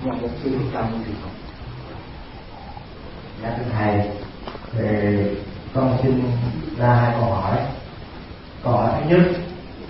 Dạ, một sư trong thì dạ thưa thầy, thì con xin ra hai câu hỏi. Câu hỏi thứ nhất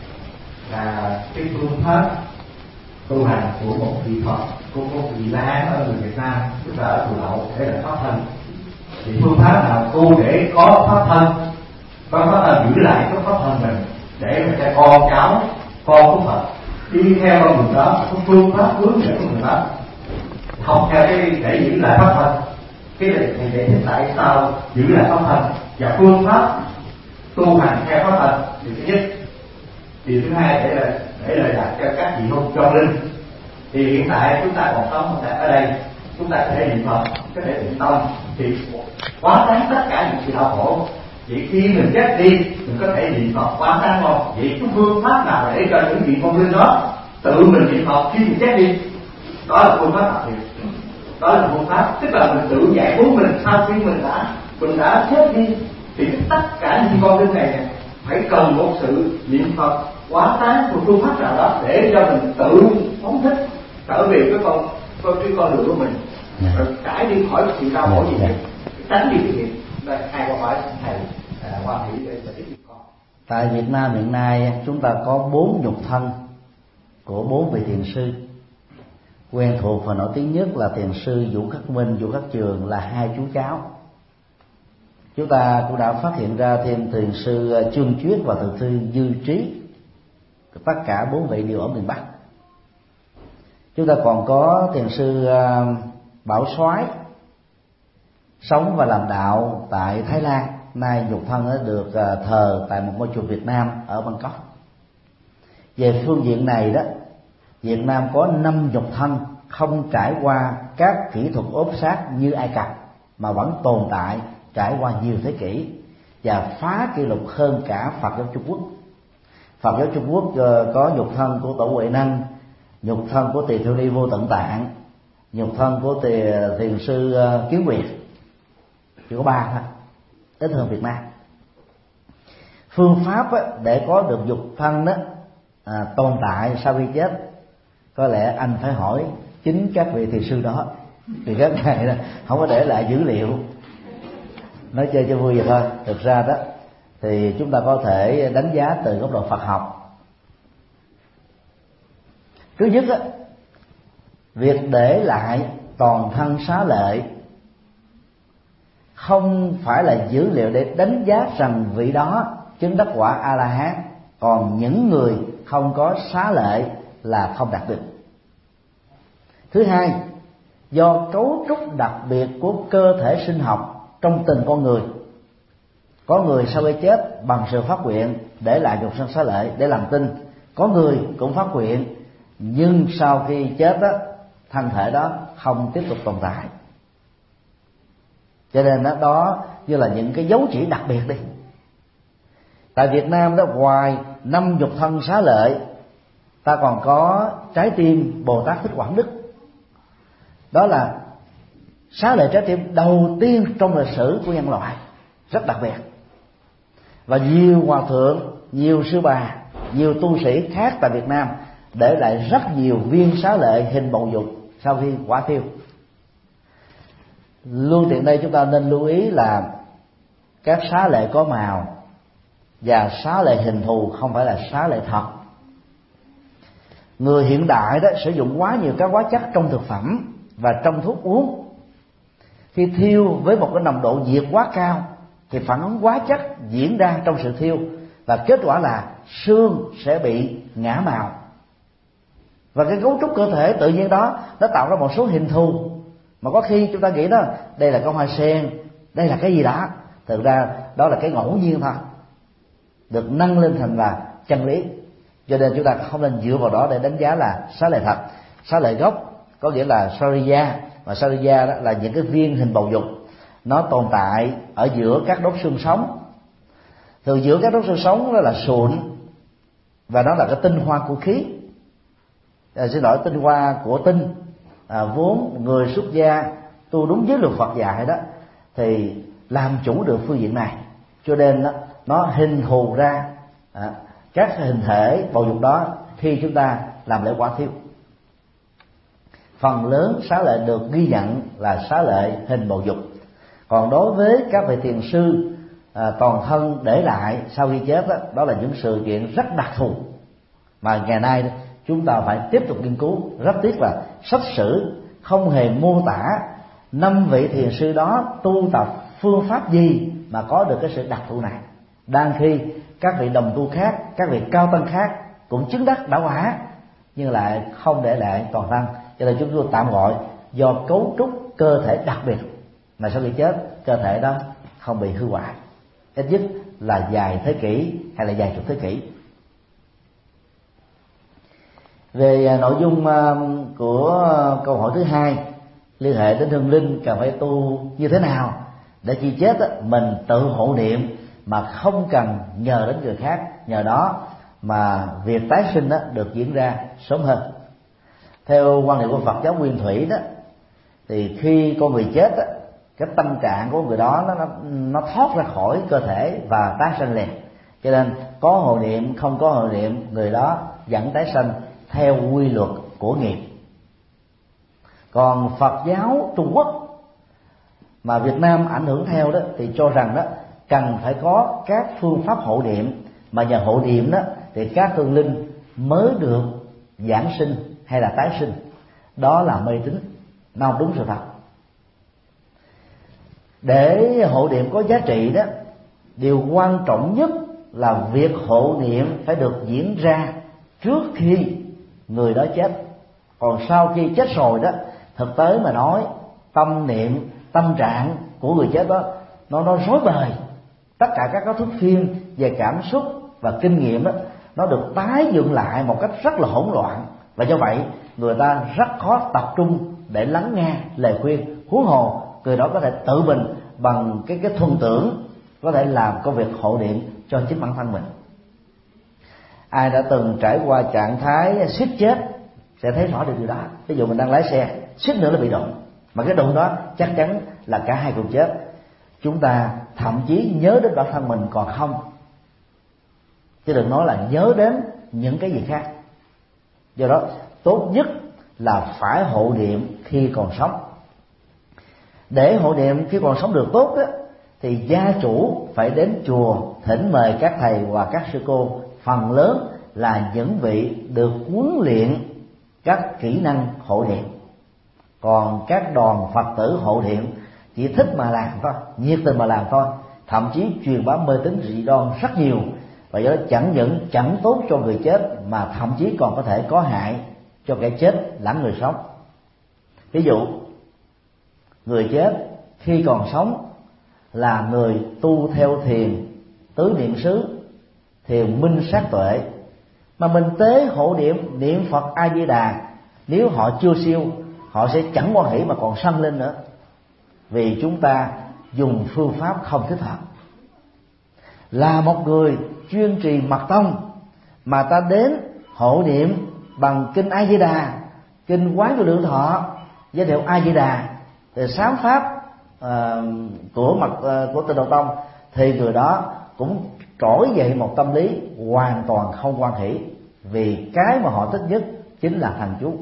là cái phương pháp tu hành của một vị Phật, của một vị La Hán ở người Việt Nam, tức là ở Chùa Lậu để là pháp thân. Thì phương pháp nào tu để có pháp thân, giữ lại cái pháp thân mình để mà cho con cháu, con của Phật đi theo con đường đó, có phương pháp hướng dẫn con đường đó, học theo cái để giữ lại pháp thân. Cái này thầy giải thích tại sao giữ lại pháp thân và phương pháp tu hành theo pháp thân. Điều thứ nhất. Điều thứ hai để lời đặt cho các vị hôn cho linh. Thì hiện tại chúng ta còn sống ở đây, chúng ta có thể niệm Phật, có thể niệm tông, thì quá tán tất cả những sự đau khổ. Vậy khi mình chết đi, mình có thể niệm Phật quá tán không? Vậy cái phương pháp nào để cho những vị phong linh đó tự mình niệm Phật khi mình chết đi? Đó là phương pháp đặc biệt. Đó là phương pháp, tức là mình tự giải cứu mình sau khi mình đã chết đi. Thì tất cả những con linh này phải cần một sự niệm Phật quá tán một phương pháp nào đó để cho mình tự phóng thích trở về cái con đường của mình, rồi cải đi khỏi sự đau khổ gì hết, tránh đi cái việc. Đây hai câu hỏi thầy Hoa Thủy để giải thích con. Tại Việt Nam hiện nay chúng ta có 4 nhục thân của 4 vị thiền sư. Quen thuộc và nổi tiếng nhất là thiền sư Vũ Khắc Minh, Vũ Khắc Trường, là hai chú cháu. Chúng ta cũng đã phát hiện ra thêm thiền sư Trương Chuyết và thiền sư Dư Trí. Tất cả 4 vị đều ở miền Bắc. Chúng ta còn có thiền sư Bảo Soái, sống và làm đạo tại Thái Lan. Nay nhục thân được thờ tại một ngôi chùa Việt Nam ở Bangkok. Về phương diện này đó, Việt Nam có 5 nhục thân không trải qua các kỹ thuật ốp sát như Ai Cập, mà vẫn tồn tại trải qua nhiều thế kỷ và phá kỷ lục hơn cả Phật giáo Trung Quốc. Phật giáo Trung Quốc có nhục thân của Tổ Huệ Năng, nhục thân của Tỳ Kheo Ni Vô Tận Tạng, nhục thân của thiền sư Kiến Nguyệt, chỉ có 3 thôi, ít hơn Việt Nam. Phương pháp để có được nhục thân đó tồn tại sau khi chết, có lẽ anh phải hỏi chính các vị thiền sư đó, vì các ngài không có để lại dữ liệu, nói chơi cho vui vậy thôi. Thực ra đó thì chúng ta có thể đánh giá từ góc độ Phật học. Thứ nhất á, việc để lại toàn thân xá lợi không phải là dữ liệu để đánh giá rằng vị đó chứng đắc quả A La Hán, còn những người không có xá lợi là không đạt được. Thứ hai, do cấu trúc đặc biệt của cơ thể sinh học trong từng con người. Có người sau khi chết bằng sự phát nguyện để lại nhục thân xá lợi để làm tinh, có người cũng phát nguyện nhưng sau khi chết đó, thân thể đó không tiếp tục tồn tại. Cho nên đó như là những cái dấu chỉ đặc biệt đi. Tại Việt Nam đó, ngoài 5 nhục thân xá lợi, ta còn có trái tim Bồ Tát Thích Quảng Đức. Đó là xá lợi trái tim đầu tiên trong lịch sử của nhân loại, rất đặc biệt. Và nhiều hòa thượng, nhiều sư bà, nhiều tu sĩ khác tại Việt Nam để lại rất nhiều viên xá lợi hình bầu dục sau khi quả thiêu. Luôn tiện đây chúng ta nên lưu ý là các xá lợi có màu và xá lợi hình thù không phải là xá lợi thật. Người hiện đại đó sử dụng quá nhiều các hóa chất trong thực phẩm và trong thuốc uống. Khi thiêu với một cái nồng độ nhiệt quá cao thì phản ứng hóa chất diễn ra trong sự thiêu, và kết quả là xương sẽ bị ngã màu. Và cái cấu trúc cơ thể tự nhiên đó nó tạo ra một số hình thù mà có khi chúng ta nghĩ đó đây là con hoa sen, đây là cái gì đó, thực ra đó là cái ngẫu nhiên thôi, được nâng lên thành là chân lý. Cho nên chúng ta không nên dựa vào đó để đánh giá là xá lợi thật. Xá lợi gốc có nghĩa là Sariya, và Sariya đó là những cái viên hình bầu dục, nó tồn tại ở giữa các đốt xương sống. Từ giữa các đốt xương sống đó là sụn, và đó là cái tinh hoa của khí, tinh hoa của tinh. Vốn người xuất gia tu đúng giới luật Phật dạy đó thì làm chủ được phương diện này, cho nên đó, nó hình thù ra các hình thể bầu dục đó khi chúng ta làm lễ quả thiêu. phần lớn xá lợi được ghi nhận là xá lợi hình bầu dục. Còn đối với các vị thiền sư toàn thân để lại sau khi chết đó là những sự kiện rất đặc thù mà ngày nay chúng ta phải tiếp tục nghiên cứu. Rất tiếc là sách sử không hề mô tả 5 vị thiền sư đó tu tập phương pháp gì mà có được cái sự đặc thù này, đang khi các vị đồng tu khác, các vị cao tăng khác cũng chứng đắc đạo quả nhưng lại không để lại toàn thân. Cho nên chúng tôi tạm gọi do cấu trúc cơ thể đặc biệt mà sau khi chết cơ thể đó không bị hư hoại, ít nhất là vài thế kỷ hay là vài chục thế kỷ. Về nội dung của câu hỏi thứ hai liên hệ đến hương linh cần phải tu như thế nào để khi chết mình tự hộ niệm mà không cần nhờ đến người khác, nhờ đó mà việc tái sinh được diễn ra sớm hơn. Theo quan niệm của Phật giáo Nguyên Thủy đó, thì khi con người chết cái tâm trạng của người đó nó thoát ra khỏi cơ thể và tái sanh liền. Cho nên có hộ niệm không có hộ niệm, người đó vẫn tái sanh theo quy luật của nghiệp. Còn Phật giáo Trung Quốc mà Việt Nam ảnh hưởng theo đó thì cho rằng đó cần phải có các phương pháp hộ niệm, mà nhờ hộ niệm đó thì các hương linh mới được giảng sinh hay là tái sinh. Đó là mê tín, nó không đúng sự thật. Để hộ niệm có giá trị đó, điều quan trọng nhất là việc hộ niệm phải được diễn ra trước khi người đó chết. Còn sau khi chết rồi đó, thực tế mà nói, tâm niệm, tâm trạng của người chết đó nó rối bời. Tất cả các thước phim về cảm xúc và kinh nghiệm đó, nó được tái dựng lại một cách rất là hỗn loạn, và do vậy người ta rất khó tập trung để lắng nghe lời khuyên. Huống hồ người đó có thể tự mình bằng cái thuần tưởng có thể làm công việc hộ niệm cho chính bản thân mình. Ai đã từng trải qua trạng thái suýt chết sẽ thấy rõ được điều đó. Ví dụ mình đang lái xe, suýt nữa là bị đụng, mà cái đụng đó chắc chắn là cả hai cùng chết. Chúng ta thậm chí nhớ đến bản thân mình còn không, chứ đừng nói là nhớ đến những cái gì khác. Do đó tốt nhất là phải hộ niệm khi còn sống. Để hộ niệm khi còn sống được tốt đó, thì gia chủ phải đến chùa thỉnh mời các thầy và các sư cô, phần lớn là những vị được huấn luyện các kỹ năng hộ niệm. Còn các đoàn Phật tử hộ niệm chỉ thích mà làm thôi, nhiệt tình mà làm thôi, thậm chí truyền bá mê tín dị đoan rất nhiều, và do đó chẳng những chẳng tốt cho người chết mà thậm chí còn có thể có hại cho kẻ chết lẫn người sống. Ví dụ, người chết khi còn sống là người tu theo thiền tứ niệm xứ, thiền minh sát tuệ, mà mình tế hộ niệm niệm Phật A Di Đà, nếu họ chưa siêu họ sẽ chẳng hoan hỷ mà còn sân lên nữa, vì chúng ta dùng phương pháp không thích hợp. Là một người chuyên trì mật tông mà ta đến hộ niệm bằng kinh A Di Đà, kinh Quán Vô Lượng Thọ, giới thiệu A Di Đà, sám pháp của Tịnh Độ Tông, thì người đó cũng trỗi dậy một tâm lý hoàn toàn không hoan hỷ, vì cái mà họ thích nhất chính là thần chú.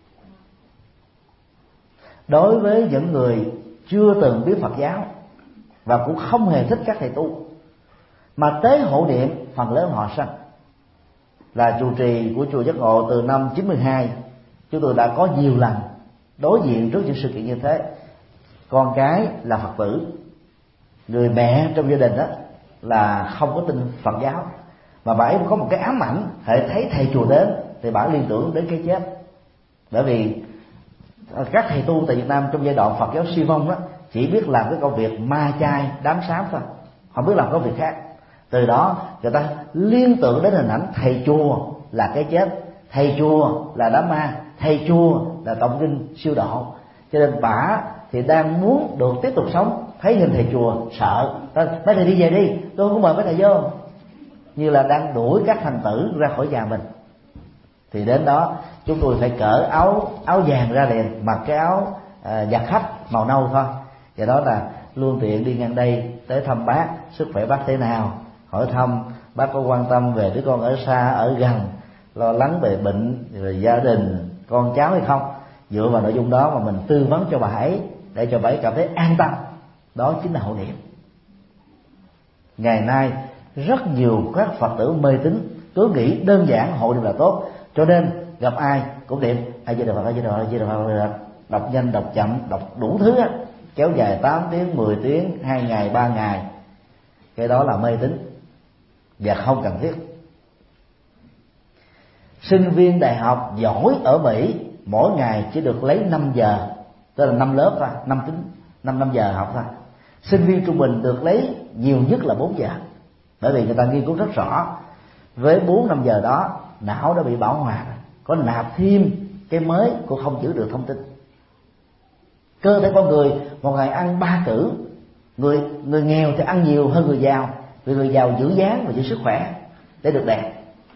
Đối với những người chưa từng biết Phật giáo và cũng không hề thích các thầy tu, mà tế hộ niệm phần lớn họ sân. Là trụ trì của chùa Giác Ngộ từ năm 92, chúng tôi đã có nhiều lần đối diện trước những sự kiện như thế. Con cái là Phật tử, người mẹ trong gia đình đó là không có tin Phật giáo, mà bà ấy có một cái ám ảnh, hễ thấy thầy chùa đến thì bà liên tưởng đến cái chết. Bởi vì các thầy tu tại Việt Nam trong giai đoạn Phật giáo suy vong đó chỉ biết làm cái công việc ma chay đám sám thôi, không biết làm công việc khác. Từ đó người ta liên tưởng đến hình ảnh thầy chùa là cái chết, thầy chùa là đám ma, thầy chùa là tụng kinh siêu độ. Cho nên bà thì đang muốn được tiếp tục sống, thấy hình thầy chùa sợ, mấy thầy đi về đi, tôi không có mời mấy thầy vô, như là đang đuổi các thành tử ra khỏi nhà mình. Thì đến đó chúng tôi phải cởi áo vàng ra liền, mặc cái áo giặt khách màu nâu thôi. Và đó là luôn tiện đi ngang đây tới thăm bác, sức khỏe bác thế nào, hỏi thăm bác có quan tâm về đứa con ở xa ở gần, lo lắng về bệnh về gia đình con cháu hay không. dựa vào nội dung đó mà mình tư vấn cho bà ấy để cho bà ấy cảm thấy an tâm. Đó chính là hộ niệm. Ngày nay rất nhiều các Phật tử mê tín cứ nghĩ đơn giản hộ niệm là tốt, cho nên gặp ai cũng niệm A Di Đà Phật, A Di Đà Phật, A Di Đà Phật, đọc nhanh đọc chậm, đọc đủ thứ á, kéo dài 8 tiếng 10 tiếng 2 ngày 3 ngày. Cái đó là mê tín và không cần thiết. Sinh viên đại học giỏi ở Mỹ mỗi ngày chỉ được lấy 5 giờ, tức là 5 lớp thôi, 5 giờ học thôi. Sinh viên trung bình được lấy nhiều nhất là 4 giờ. Bởi vì người ta nghiên cứu rất rõ, với 4-5 giờ đó não đã bị bão hòa, có nạp thêm cái mới cũng không giữ được thông tin. Cơ thể con người một ngày ăn 3 cữ. Người nghèo thì ăn nhiều hơn người giàu, vì người giàu giữ dáng và giữ sức khỏe để được đẹp.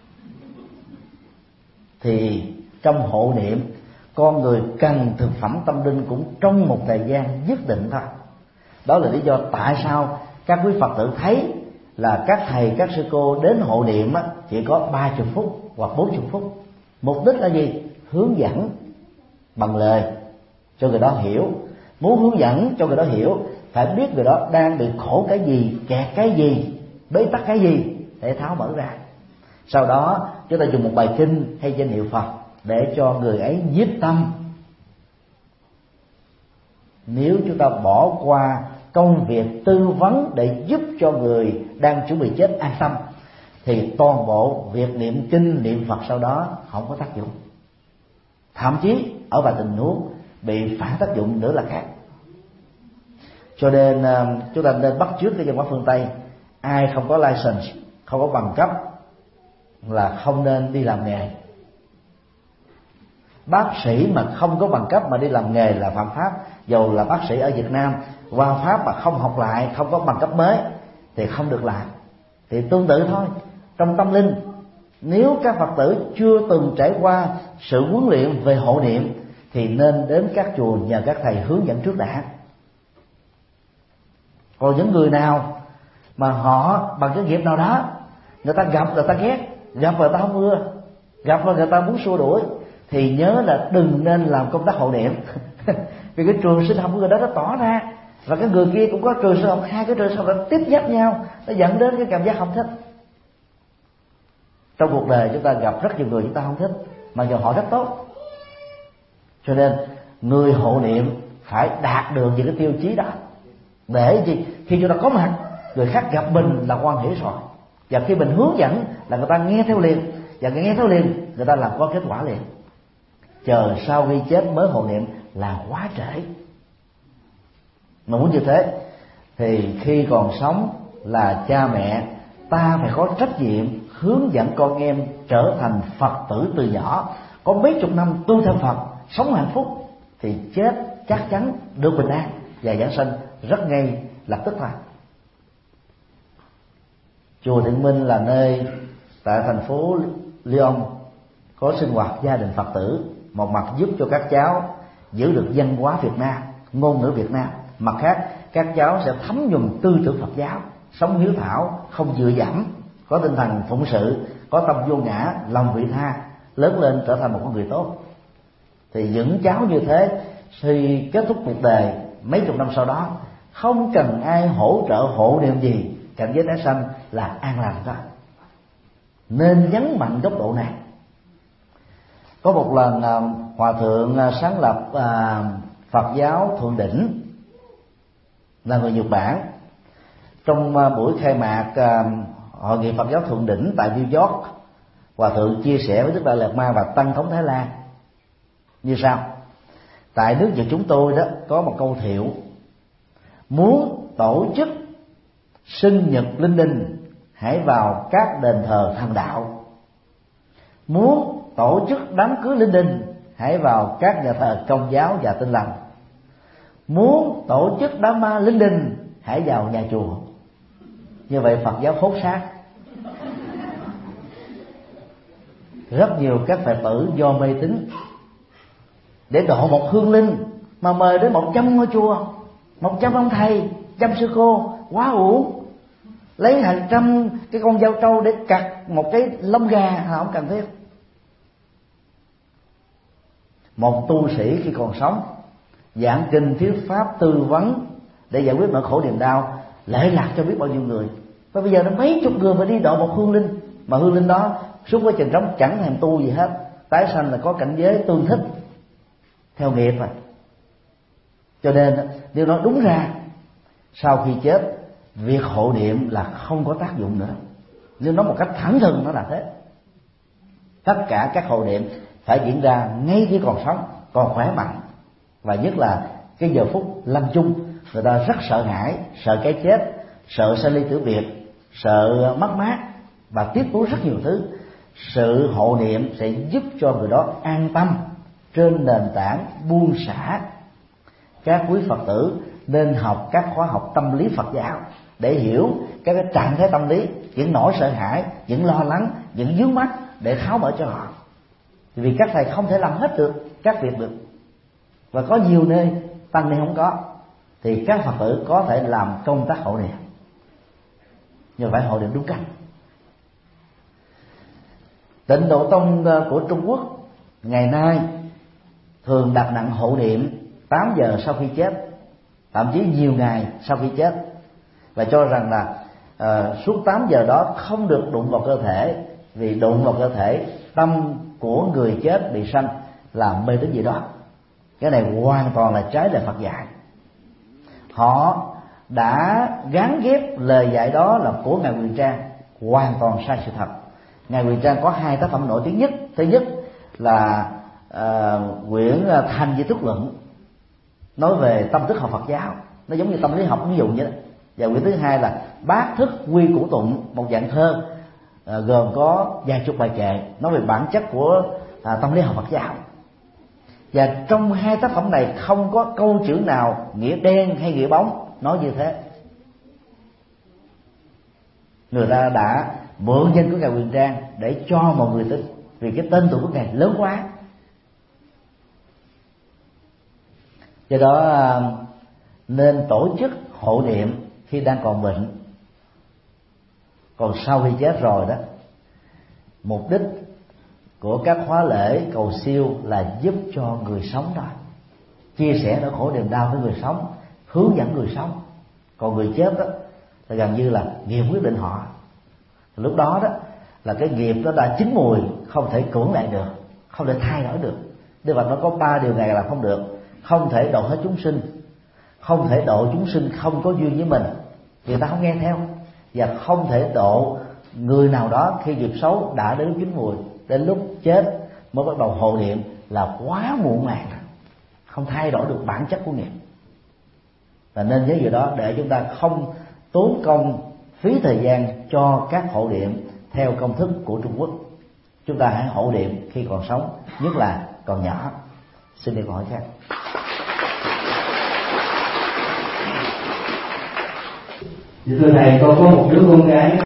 Thì trong hộ niệm, con người cần thực phẩm tâm linh cũng trong một thời gian nhất định thôi. Đó là lý do tại sao các quý Phật tử thấy là các thầy các sư cô đến hộ niệm chỉ có 30 phút hoặc 40 phút. Mục đích là gì? Hướng dẫn bằng lời cho người đó hiểu. Muốn hướng dẫn cho người đó hiểu, phải biết người đó đang bị khổ cái gì, kẹt cái gì, bế tắc cái gì để tháo mở ra. Sau đó chúng ta dùng một bài kinh hay danh hiệu Phật để cho người ấy nhiếp tâm. Nếu chúng ta bỏ qua công việc tư vấn để giúp cho người đang chuẩn bị chết an tâm, thì toàn bộ việc niệm kinh niệm Phật sau đó không có tác dụng. Thậm chí ở vài tình huống bị phản tác dụng nữa là khác. Cho nên chúng ta nên bắt chước cái văn hóa phương Tây. Ai không có license, không có bằng cấp là không nên đi làm nghề. Bác sĩ mà không có bằng cấp mà đi làm nghề là phạm pháp. Dầu là bác sĩ ở Việt Nam qua Pháp mà không học lại, không có bằng cấp mới thì không được làm. Thì tương tự thôi, trong tâm linh, nếu các Phật tử chưa từng trải qua sự huấn luyện về hộ niệm thì nên đến các chùa nhờ các thầy hướng dẫn trước đã. Còn những người nào mà họ bằng cái nghiệp nào đó, người ta gặp người ta ghét, gặp người ta không ưa, gặp rồi người ta muốn xua đuổi, thì nhớ là đừng nên làm công tác hộ niệm. Vì cái trường sinh học của người đó nó tỏ ra, và cái người kia cũng có trường sinh học, hai cái trường sinh học nó tiếp giáp nhau, nó dẫn đến cái cảm giác không thích. Trong cuộc đời chúng ta gặp rất nhiều người chúng ta không thích, mà giờ họ rất tốt. Cho nên người hộ niệm phải đạt được những cái tiêu chí đó, để gì khi chúng ta có mặt, người khác gặp mình là quan hệ rồi, và khi mình hướng dẫn là người ta nghe theo liền, và nghe theo liền người ta làm có kết quả liền. Chờ sau khi chết mới hộ niệm là quá trễ. Mà muốn như thế thì khi còn sống là cha mẹ, ta phải có trách nhiệm hướng dẫn con em trở thành Phật tử từ nhỏ, có mấy chục năm tu theo Phật, sống hạnh phúc, thì chết chắc chắn được bình an và giảng sanh rất ngay lập tức thôi. Chùa Thiện Minh là nơi tại thành phố Lyon có sinh hoạt gia đình Phật tử, một mặt giúp cho các cháu giữ được văn hóa Việt Nam, ngôn ngữ Việt Nam, mặt khác các cháu sẽ thấm nhuần tư tưởng Phật giáo, sống hiếu thảo, không dựa dẫm, có tinh thần phụng sự, có tâm vô ngã, lòng vị tha, lớn lên trở thành một con người tốt. Thì những cháu như thế khi kết thúc cuộc đời mấy chục năm sau đó, không cần ai hỗ trợ hộ niệm gì, cảnh giới tái sanh là an lành thôi. Nên nhấn mạnh góc độ này. Có một lần Hòa thượng sáng lập Phật giáo Thượng Đỉnh, là người Nhật Bản, trong buổi khai mạc hội nghị Phật giáo Thượng Đỉnh tại New York, Hòa thượng chia sẻ với Đức Đại Lạt Ma và Tăng thống Thái Lan như sau: tại nước Việt chúng tôi đó có một câu thiệu: muốn tổ chức sinh nhật linh đình, hãy vào các đền thờ thần đạo. Muốn tổ chức đám cưới linh đình, hãy vào các nhà thờ Công giáo và Tin lành. Muốn tổ chức đám ma linh đình, hãy vào nhà chùa. Như vậy Phật giáo khốt sát. Rất nhiều các Phật tử do mê tín để độ một hương linh mà mời đến 100 ngôi chùa, 100 ông thầy, 100 sư cô, quá uổng. Lấy hàng trăm cái con dao trâu để cắt một cái lông gà không cần thiết. một tu sĩ khi còn sống giảng kinh thuyết pháp tư vấn để giải quyết nỗi khổ niềm đau, lệ lạc cho biết bao nhiêu người. Và bây giờ nó mấy chục người mà đi độ một hương linh, mà hương linh đó suốt quá trình sống chẳng thèm tu gì hết, tái sanh là có cảnh giới tương thích theo nghiệp rồi. Cho nên nếu nói đúng ra, sau khi chết việc hộ niệm là không có tác dụng nữa. Nếu nói một cách thẳng thừng nó là thế. Tất cả các hộ niệm phải diễn ra ngay khi còn sống, còn khỏe mạnh. Và nhất là cái giờ phút lâm chung, người ta rất sợ hãi, sợ cái chết, sợ sanh ly tử biệt, sợ mất mát và tiếp nối rất nhiều thứ. Sự hộ niệm sẽ giúp cho người đó an tâm trên nền tảng buông xả. Các quý Phật tử nên học các khóa học tâm lý Phật giáo để hiểu các cái trạng thái tâm lý, những nỗi sợ hãi, những lo lắng, những vướng mắc để tháo mở cho họ. Vì các thầy không thể làm hết được các việc được, và có nhiều nơi tăng ni không có, thì các Phật tử có thể làm công tác hộ niệm, nhưng phải hộ niệm đúng cách. Tịnh Độ Tông của Trung Quốc ngày nay thường đặt nặng hộ niệm 8 giờ sau khi chết, thậm chí nhiều ngày sau khi chết, và cho rằng là suốt 8 giờ đó không được đụng vào cơ thể, vì đụng vào cơ thể tâm của người chết bị sanh làm mê tín gì đó. Cái này hoàn toàn là trái lời Phật dạy. Họ đã gán ghép lời dạy đó là của ngài Quyền Trang, hoàn toàn sai sự thật. Ngài Quyền Trang có 2 tác phẩm nổi tiếng nhất. Thứ nhất là quyển Thành Di Thức Luận, nói về tâm thức học Phật giáo, nó giống như tâm lý học ứng dụng vậy đó. Và quyển thứ hai là Bát Thức Quy Củ Tụng, một dạng thơ gồm có vài chục bài kệ nói về bản chất của tâm lý học Phật giáo. Và trong 2 tác phẩm này không có câu chữ nào nghĩa đen hay nghĩa bóng nói như thế. Người ta đã mượn danh của ngài Quyền Trang để cho mọi người tin, vì cái tên tuổi của ngài lớn quá. Do đó nên tổ chức hộ niệm khi đang còn bệnh. Còn sau khi chết rồi đó, mục đích của các khóa lễ cầu siêu là giúp cho người sống thôi, chia sẻ nỗi khổ niềm đau với người sống, hướng dẫn người sống. Còn người chết đó là gần như là nghiệp quyết định họ. Lúc đó đó là cái nghiệp đó đã chín mùi, không thể cưỡng lại được, không thể thay đổi được. Đức Phật nó có 3 điều này là không được: không thể độ hết chúng sinh, không thể độ chúng sinh không có duyên với mình, người ta không nghe theo, và không thể độ người nào đó khi nghiệp xấu đã đến lúc chín mùi, đến lúc chết mới bắt đầu hộ niệm là quá muộn màng, không thay đổi được bản chất của nghiệp. Và nên nhớ điều đó để chúng ta không tốn công phí thời gian cho các hộ niệm theo công thức của Trung Quốc. Chúng ta hãy hộ niệm khi còn sống, nhất là còn nhỏ. Xin đi câu hỏi khác. Thưa thầy, con có một đứa con gái